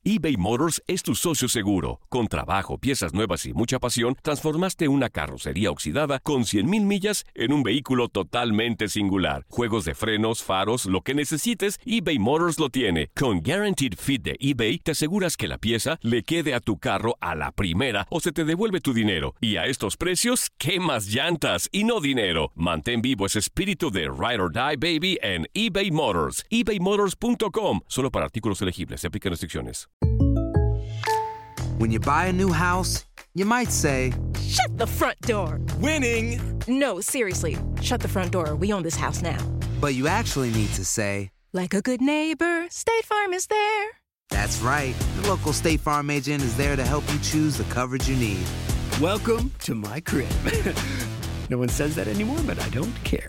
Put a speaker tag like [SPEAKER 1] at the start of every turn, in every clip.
[SPEAKER 1] eBay Motors es tu socio seguro. Con trabajo, piezas nuevas y mucha pasión, transformaste una carrocería oxidada con 100,000 millas en un vehículo totalmente singular. Juegos de frenos, faros, lo que necesites, eBay Motors lo tiene. Con Guaranteed Fit de eBay, te aseguras que la pieza le quede a tu carro a la primera o se te devuelve tu dinero. Y a estos precios, ¿qué más llantas y no dinero? Mantén vivo ese espíritu de Ride or Die, baby, en eBay Motors. ebaymotors.com. Solo para artículos elegibles. Se aplican restricciones.
[SPEAKER 2] When you buy a new house, you might say,
[SPEAKER 3] "Shut the front door."
[SPEAKER 4] Winning!
[SPEAKER 3] No, seriously. Shut the front door. We own this house now.
[SPEAKER 2] but you actually need to say,
[SPEAKER 3] like a good neighbor, State Farm is there.
[SPEAKER 2] That's right. The local State Farm agent is there to help you choose the coverage you need.
[SPEAKER 4] Welcome to my crib. No one says that anymore, but I don't care.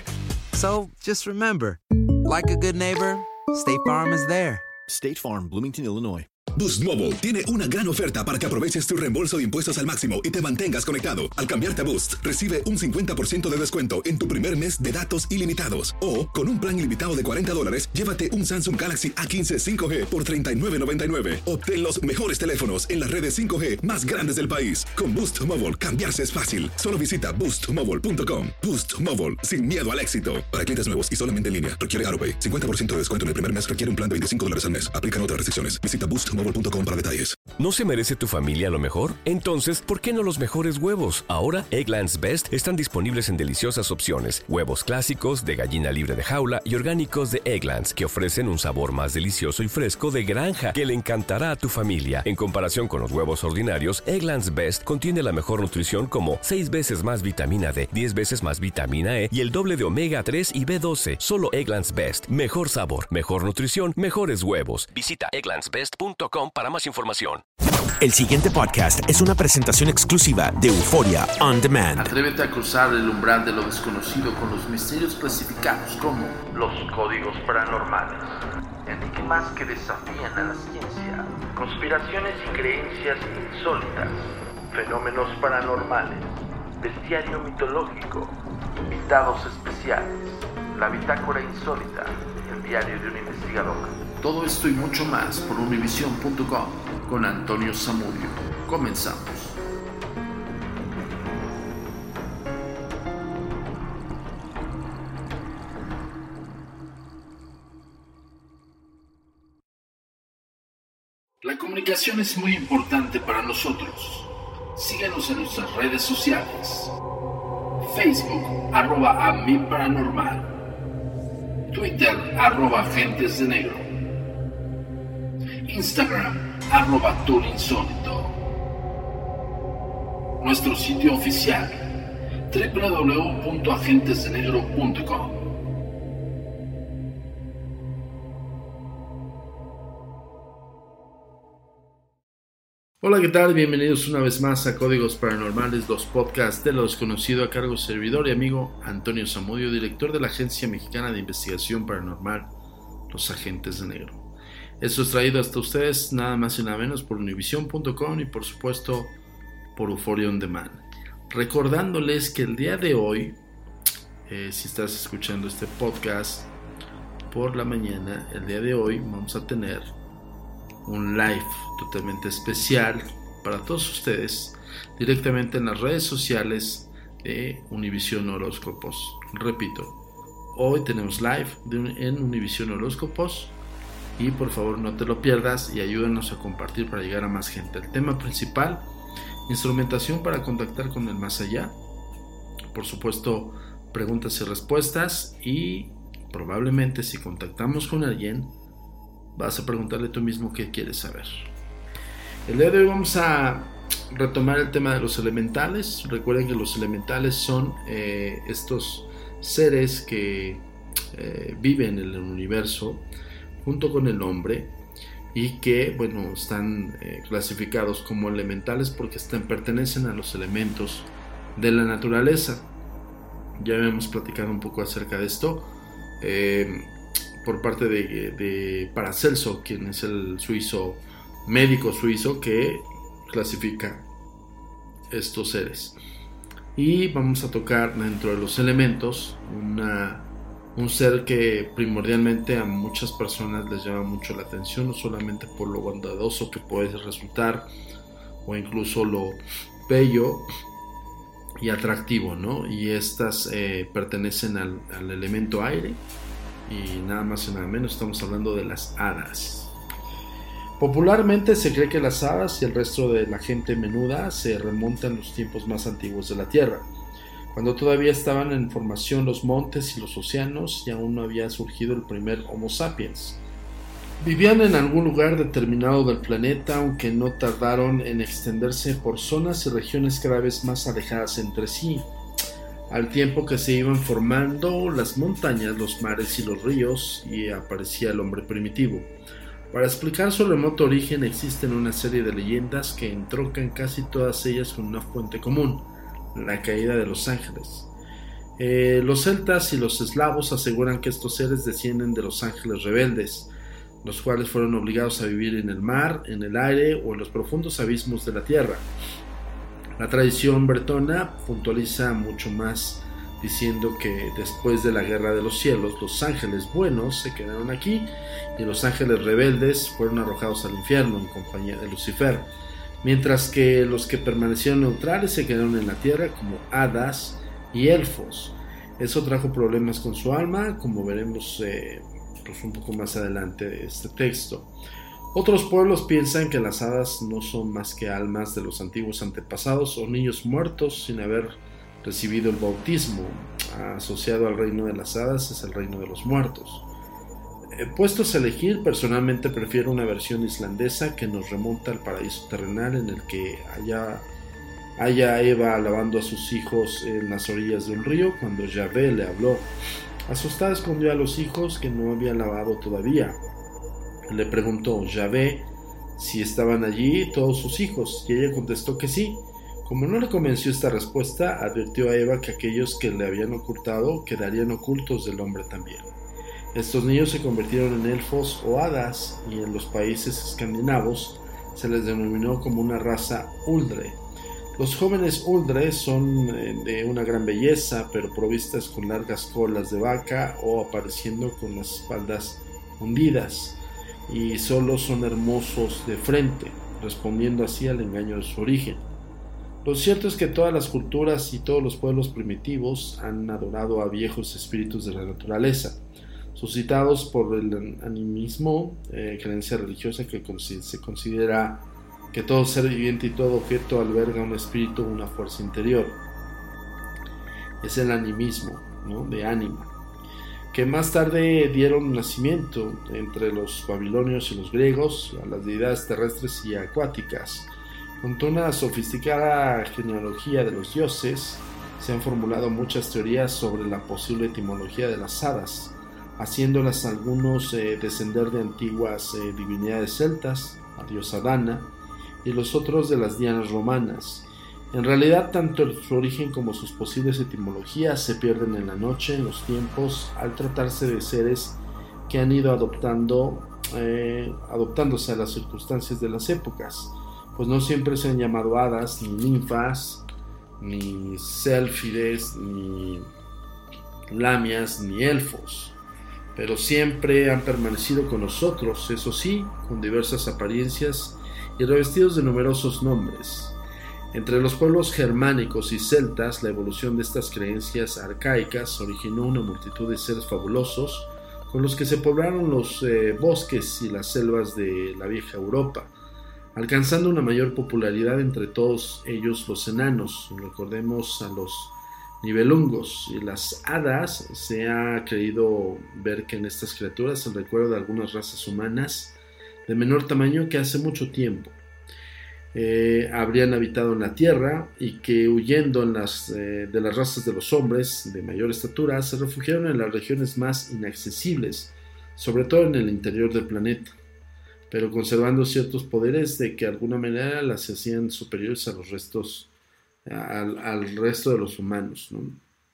[SPEAKER 2] So just remember, like a good neighbor, State Farm is there.
[SPEAKER 5] State Farm, Bloomington, Illinois.
[SPEAKER 6] Boost Mobile tiene una gran oferta para que aproveches tu reembolso de impuestos al máximo y te mantengas conectado. Al cambiarte a Boost, recibe un 50% de descuento en tu primer mes de datos ilimitados. O, con un plan ilimitado de $40, llévate un Samsung Galaxy A15 5G por $39.99. Obtén los mejores teléfonos en las redes 5G más grandes del país. Con Boost Mobile, cambiarse es fácil. Solo visita boostmobile.com. Boost Mobile, sin miedo al éxito. Para clientes nuevos y solamente en línea, requiere AutoPay. 50% de descuento en el primer mes requiere un plan de $25 al mes. Aplican otras restricciones. Visita boostmobile.com para detalles.
[SPEAKER 1] ¿No se merece tu familia lo mejor? Entonces, ¿por qué no los mejores huevos? Ahora, Eggland's Best están disponibles en deliciosas opciones. Huevos clásicos, de gallina libre de jaula y orgánicos de Eggland's, que ofrecen un sabor más delicioso y fresco de granja que le encantará a tu familia. En comparación con los huevos ordinarios, Eggland's Best contiene la mejor nutrición como 6 veces más vitamina D, 10 veces más vitamina E y el doble de omega 3 y B12. Solo Eggland's Best. Mejor sabor, mejor nutrición, mejores huevos. Visita egglandsbest.com para más información.
[SPEAKER 7] El siguiente podcast es una presentación exclusiva de Euphoria On Demand.
[SPEAKER 8] Atrévete a cruzar el umbral de lo desconocido con los misterios clasificados como los códigos paranormales, enigmas que desafían a la ciencia, conspiraciones y creencias insólitas, fenómenos paranormales, bestiario mitológico, invitados especiales, la bitácora insólita, el diario de un investigador. Todo esto y mucho más por Univision.com con Antonio Zamudio. Comenzamos. La comunicación es muy importante para nosotros. Síguenos en nuestras redes sociales. Facebook, @AmIParanormal. Twitter, @Agentes de Negro. Instagram, @TourInsólito. Nuestro sitio oficial, www.agentesdenegro.com. Hola, ¿qué tal? Bienvenidos una vez más a Códigos Paranormales, los podcasts de lo desconocido, a cargo de servidor y amigo Antonio Zamudio, director de la Agencia Mexicana de Investigación Paranormal, Los Agentes de Negro. Esto es traído hasta ustedes nada más y nada menos por Univision.com y por supuesto por Euphoria On Demand. Recordándoles que el día de hoy, si estás escuchando este podcast por la mañana, el día de hoy vamos a tener un live totalmente especial para todos ustedes directamente en las redes sociales de Univision Horóscopos. Repito, hoy tenemos live en Univision Horóscopos. Y por favor no te lo pierdas y ayúdanos a compartir para llegar a más gente. El tema principal, instrumentación para contactar con el más allá. Por supuesto, preguntas y respuestas. Y probablemente si contactamos con alguien, vas a preguntarle tú mismo qué quieres saber. El día de hoy vamos a retomar el tema de los elementales. Recuerden que los elementales son estos seres que viven en el universo junto con el hombre y que, bueno, están clasificados como elementales porque pertenecen a los elementos de la naturaleza. Ya habíamos platicado un poco acerca de esto por parte de Paracelso, quien es el médico suizo que clasifica estos seres. Y vamos a tocar dentro de los elementos un ser que primordialmente a muchas personas les llama mucho la atención, no solamente por lo bondadoso que puede resultar o incluso lo bello y atractivo, ¿no? Y estas pertenecen al elemento aire y nada más y nada menos estamos hablando de las hadas. Popularmente se cree que las hadas y el resto de la gente menuda se remontan a los tiempos más antiguos de la Tierra, cuando todavía estaban en formación los montes y los océanos y aún no había surgido el primer Homo sapiens. Vivían en algún lugar determinado del planeta, aunque no tardaron en extenderse por zonas y regiones cada vez más alejadas entre sí, al tiempo que se iban formando las montañas, los mares y los ríos, y aparecía el hombre primitivo. Para explicar su remoto origen existen una serie de leyendas que entroncan casi todas ellas con una fuente común: la caída de los ángeles. Los celtas y los eslavos aseguran que estos seres descienden de los ángeles rebeldes, los cuales fueron obligados a vivir en el mar, en el aire o en los profundos abismos de la tierra. La tradición bretona puntualiza mucho más, diciendo que después de la guerra de los cielos, los ángeles buenos se quedaron aquí y los ángeles rebeldes fueron arrojados al infierno en compañía de Lucifer, mientras que los que permanecieron neutrales se quedaron en la tierra como hadas y elfos. Eso trajo problemas con su alma, como veremos un poco más adelante de este texto. Otros pueblos piensan que las hadas no son más que almas de los antiguos antepasados o niños muertos sin haber recibido el bautismo. Asociado al reino de las hadas es el reino de los muertos. Puestos a elegir, personalmente prefiero una versión islandesa que nos remonta al paraíso terrenal, en el que haya Eva alabando a sus hijos en las orillas de un río cuando Yahvé le habló. Asustada escondió a los hijos que no había lavado todavía. Le preguntó Yahvé si estaban allí todos sus hijos, y ella contestó que sí. Como no le convenció esta respuesta, advirtió a Eva que aquellos que le habían ocultado quedarían ocultos del hombre también. Estos niños se convirtieron en elfos o hadas, y en los países escandinavos se les denominó como una raza Uldre. Los jóvenes Uldre son de una gran belleza, pero provistas con largas colas de vaca o apareciendo con las espaldas hundidas, y solo son hermosos de frente, respondiendo así al engaño de su origen. Lo cierto es que todas las culturas y todos los pueblos primitivos han adorado a viejos espíritus de la naturaleza, suscitados por el animismo, creencia religiosa que se considera que todo ser viviente y todo objeto alberga un espíritu o una fuerza interior. Es el animismo, ¿no?, de ánima, que más tarde dieron nacimiento entre los babilonios y los griegos a las deidades terrestres y acuáticas. Con una sofisticada genealogía de los dioses, se han formulado muchas teorías sobre la posible etimología de las hadas, haciéndolas algunos descender de antiguas divinidades celtas, la diosa Dana, y los otros de las dianas romanas. En realidad, tanto su origen como sus posibles etimologías se pierden en la noche, en los tiempos, al tratarse de seres que han ido adoptándose a las circunstancias de las épocas, pues no siempre se han llamado hadas, ni ninfas, ni sélfides, ni lamias, ni elfos, pero siempre han permanecido con nosotros, eso sí, con diversas apariencias y revestidos de numerosos nombres. Entre los pueblos germánicos y celtas, la evolución de estas creencias arcaicas originó una multitud de seres fabulosos con los que se poblaron los bosques y las selvas de la vieja Europa, alcanzando una mayor popularidad entre todos ellos los enanos. Recordemos a los Nibelungos y las hadas. Se ha creído ver que en estas criaturas el recuerdo de algunas razas humanas de menor tamaño que hace mucho tiempo habrían habitado en la tierra y que, huyendo de las razas de los hombres de mayor estatura, se refugiaron en las regiones más inaccesibles, sobre todo en el interior del planeta, pero conservando ciertos poderes de que de alguna manera las hacían superiores a los restos, al resto de los humanos, ¿no?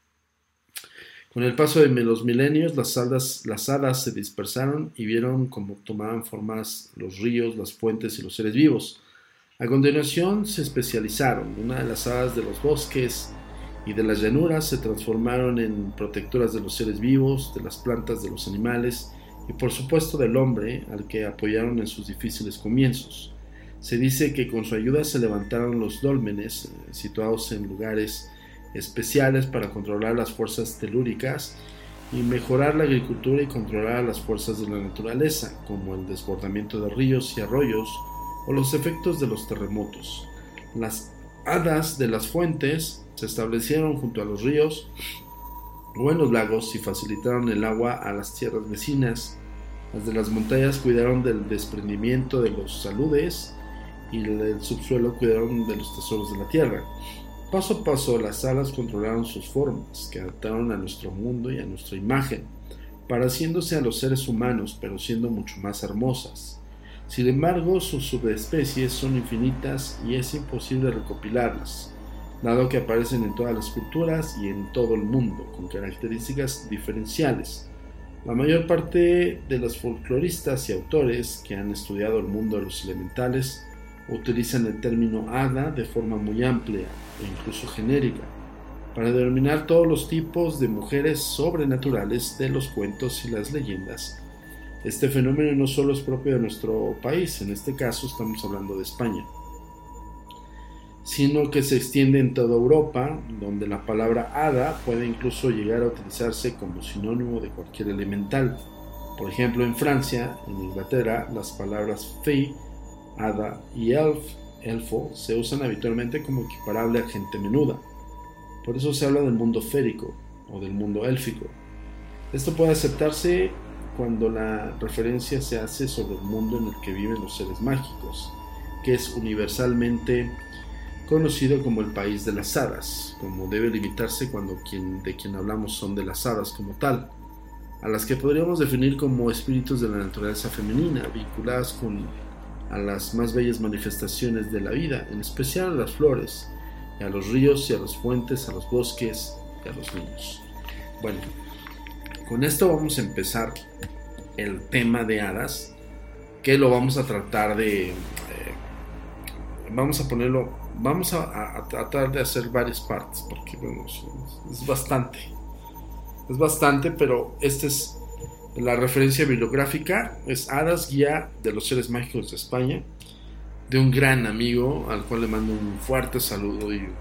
[SPEAKER 8] Con el paso de los milenios, las hadas se dispersaron y vieron cómo tomaban formas los ríos, las fuentes y los seres vivos. A continuación se especializaron. Una de las hadas de los bosques y de las llanuras se transformaron en protectoras de los seres vivos, de las plantas, de los animales y por supuesto del hombre, al que apoyaron en sus difíciles comienzos. Se dice que con su ayuda se levantaron los dólmenes, situados en lugares especiales para controlar las fuerzas telúricas y mejorar la agricultura y controlar las fuerzas de la naturaleza, como el desbordamiento de ríos y arroyos o los efectos de los terremotos. Las hadas de las fuentes se establecieron junto a los ríos o en los lagos y facilitaron el agua a las tierras vecinas. Las de las montañas cuidaron del desprendimiento de los taludes y del subsuelo cuidaron de los tesoros de la tierra. Paso a paso las hadas controlaron sus formas, que adaptaron a nuestro mundo y a nuestra imagen, pareciéndose a los seres humanos, pero siendo mucho más hermosas. Sin embargo, sus subespecies son infinitas y es imposible recopilarlas, dado que aparecen en todas las culturas y en todo el mundo, con características diferenciales. La mayor parte de los folcloristas y autores que han estudiado el mundo de los elementales utilizan el término hada de forma muy amplia e incluso genérica, para denominar todos los tipos de mujeres sobrenaturales de los cuentos y las leyendas. Este fenómeno no solo es propio de nuestro país, en este caso estamos hablando de España, sino que se extiende en toda Europa, donde la palabra hada puede incluso llegar a utilizarse como sinónimo de cualquier elemental. Por ejemplo, en Francia, en Inglaterra, las palabras fée, hada y elfo se usan habitualmente como equiparable a gente menuda. Por eso se habla del mundo férico o del mundo élfico. Esto puede aceptarse cuando la referencia se hace sobre el mundo en el que viven los seres mágicos, que es universalmente conocido como el país de las hadas, como debe limitarse cuando de quien hablamos son de las hadas como tal, a las que podríamos definir como espíritus de la naturaleza femenina, vinculadas a las más bellas manifestaciones de la vida, en especial a las flores, y a los ríos y a las fuentes, a los bosques y a los niños. Bueno, con esto vamos a empezar el tema de hadas, que lo vamos a tratar de... vamos a tratar de hacer varias partes, porque bueno, es bastante, pero esta es la referencia bibliográfica, es Hadas, guía de los seres mágicos de España, de un gran amigo al cual le mando un gran saludo y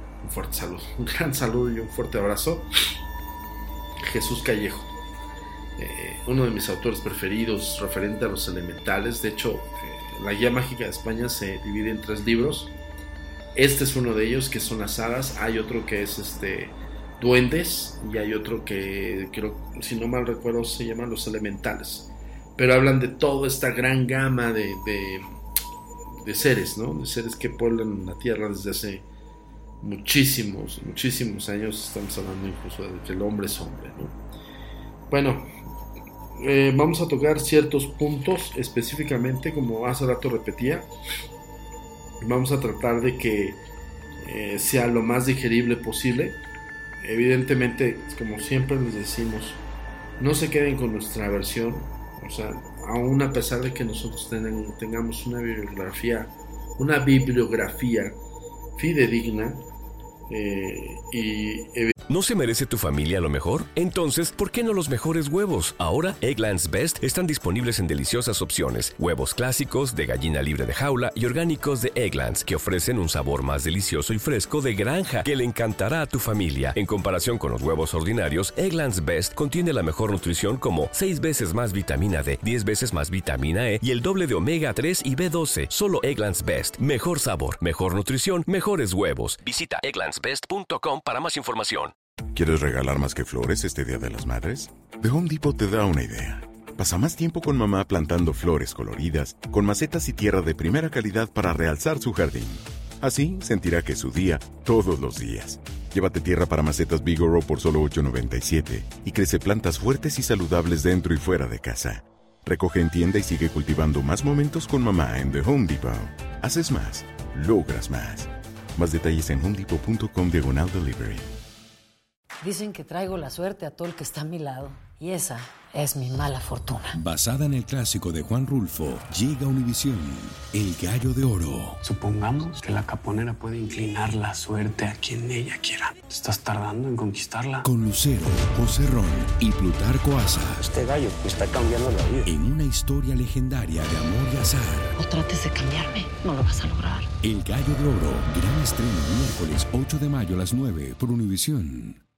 [SPEAKER 8] un fuerte abrazo, Jesús Callejo, uno de mis autores preferidos referente a los elementales. De hecho, la guía mágica de España se divide en 3 libros. Este es uno de ellos, que son las hadas. Hay otro que es duendes, y hay otro que creo, si no mal recuerdo, se llama los elementales, pero hablan de toda esta gran gama de seres, ¿no? De seres que pueblan la tierra desde hace muchísimos años. Estamos hablando incluso de que el hombre es hombre, ¿no? Bueno, vamos a tocar ciertos puntos específicamente, como hace rato repetía. Vamos a tratar de que sea lo más digerible posible. Evidentemente, como siempre les decimos, no se queden con nuestra versión. O sea, aún a pesar de que nosotros tengamos una bibliografía fidedigna,
[SPEAKER 1] ¿No se merece tu familia lo mejor? Entonces, ¿por qué no los mejores huevos? Ahora, Eggland's Best están disponibles en deliciosas opciones. Huevos clásicos, de gallina libre de jaula y orgánicos de Eggland's, que ofrecen un sabor más delicioso y fresco de granja que le encantará a tu familia. En comparación con los huevos ordinarios, Eggland's Best contiene la mejor nutrición, como 6 veces más vitamina D, 10 veces más vitamina E y el doble de omega 3 y B12. Solo Eggland's Best. Mejor sabor, mejor nutrición, mejores huevos. Visita egglandsbest.com para más información.
[SPEAKER 9] ¿Quieres regalar más que flores este Día de las Madres? The Home Depot te da una idea. Pasa más tiempo con mamá plantando flores coloridas, con macetas y tierra de primera calidad para realzar su jardín. Así sentirá que es su día todos los días. Llévate tierra para macetas Bigoro por solo $8.97 y crece plantas fuertes y saludables dentro y fuera de casa. Recoge en tienda y sigue cultivando más momentos con mamá en The Home Depot. Haces más, logras más. Más detalles en homedepot.com/delivery.
[SPEAKER 10] Dicen que traigo la suerte a todo el que está a mi lado. Y esa es mi mala fortuna.
[SPEAKER 11] Basada en el clásico de Juan Rulfo, llega a Univisión, El Gallo de Oro.
[SPEAKER 4] Supongamos que la caponera puede inclinar la suerte a quien ella quiera. ¿Estás tardando en conquistarla?
[SPEAKER 11] Con Lucero, José Ron y Plutarco Asa.
[SPEAKER 12] Este gallo me está cambiando la vida.
[SPEAKER 11] En una historia legendaria de amor y azar.
[SPEAKER 10] No trates de cambiarme, no lo vas a lograr.
[SPEAKER 11] El Gallo de Oro, gran estreno miércoles 8 de mayo a las 9 por Univisión.